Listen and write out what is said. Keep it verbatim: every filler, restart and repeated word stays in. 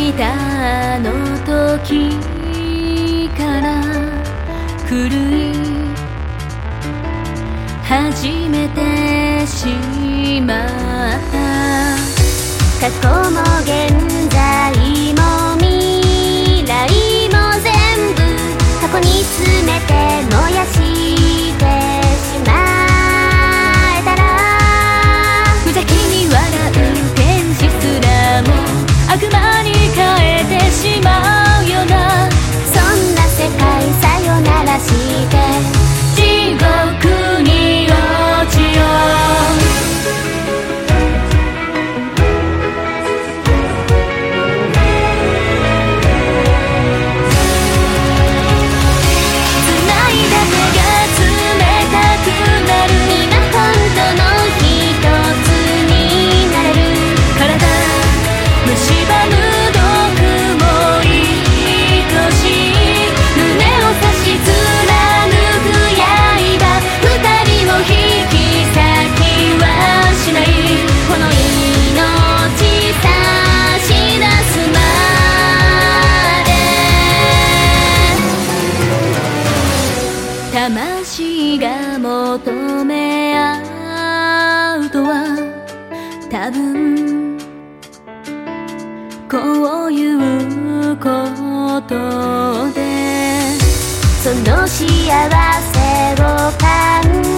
見たあの時から狂い始めてしまった。過去も現在も未来も全部過去に詰めて燃やしてしまえたら、無邪気に笑う天使すらも悪魔に変えてしまうよな。そんな世界さよならして地獄に落ちよう。魂が求め合うとは多分こういうことで、その幸せを感じ